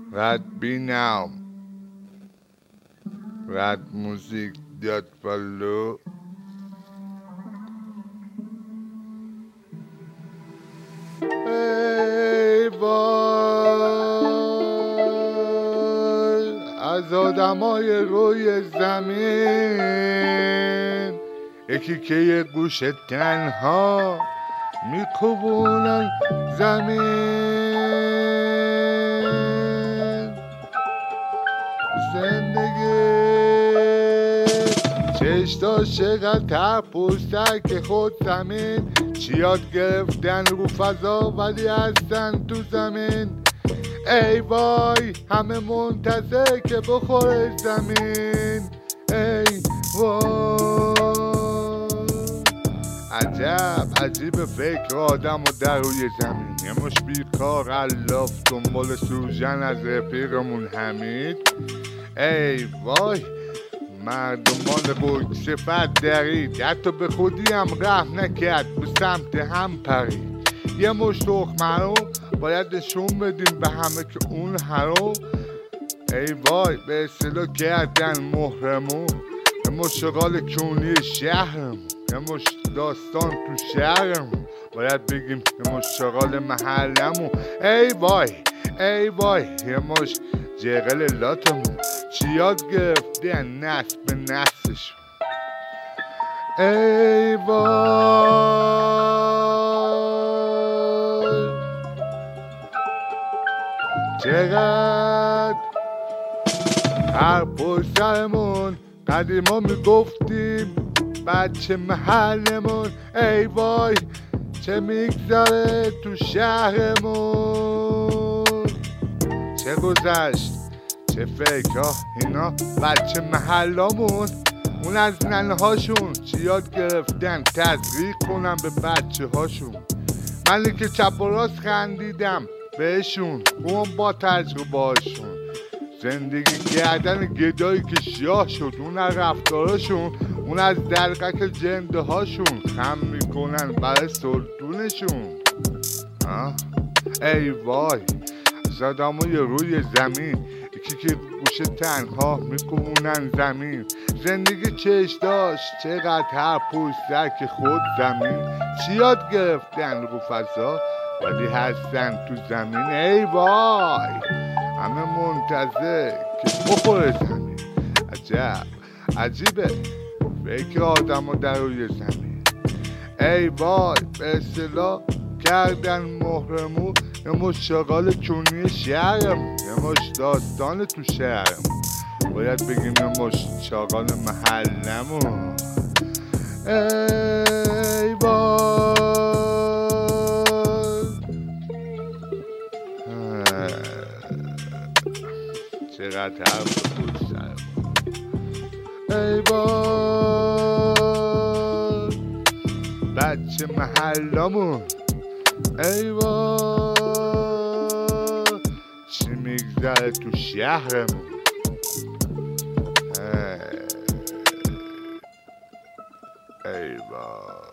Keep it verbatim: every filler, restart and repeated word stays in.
رد بینم رد موزیک دات فالو ای وای از آدمای روی زمین یکی که یه گوشه تنها میکوبونن زمین زندگی چشتاش چقدر ترپوستر که خود زمین چیاد گرفتن رو فضا ولی هستن تو زمین. ای وای همه منتظر که بخوره زمین. ای وای عجب عجیب فکر آدم و در روی زمین. یه مش بیکار علاف دنبال سوژن از رفیقمون حمید. ای وای مردمان بوی صفت درید، حتی به خودی هم رحم نکرد، به سمت هم پرید. یه مش تخمه رو باید نشون بدیم به همه که اون هرو ای وای به اصطلاح کردن مهرمون. یه مش شغال کونی شهرمون، یه مش داستان تو شهرمون، باید بگیم یه مش شغال محلمون. ای وای ای وای یه مش جغل لاتمون چی یاد گرفته نسل به نسلشون. ای وای چقدر هر پشت سرمون قدیما میگفتیم بچه محلمون. ای وای چه میگذره تو شهرمون، چه گذشت چه فکرها اینا بچه محلامون. اون از ننهاشون چی یاد گرفتن تزریق کنم به بچه هاشون. منی که چپ و راست خندیدم بهشون اون با تجربه هاشون. زندگی کردن گدایی که شیاه شد اون از رفتاراشون، اون از دلقک جنده هاشون خم میکنن برای سلطونشون. ای وای از آدمای روی زمین یکی که گوشه تنها میکوبونن زمین. زندگی چش داشت چقدر هر پوستر که خود زمین چی یاد گرفتن رو فضا ولی هستن تو زمین. ای وای همه منتظر که بخوره زمین. عجب عجیبه فکر آدم ها در روی زمین. ای وای به اصطلاح کردن مهرمون یه مش شغال کونی شهرمون، یه مش داستان تو شهرمون، باید بگیم یه مش شغال محلمون. ای وای چقدر حرف بود سرمون. ای وای بچه محلمون. ای وای چی میگذره تو شهرمون. ای وای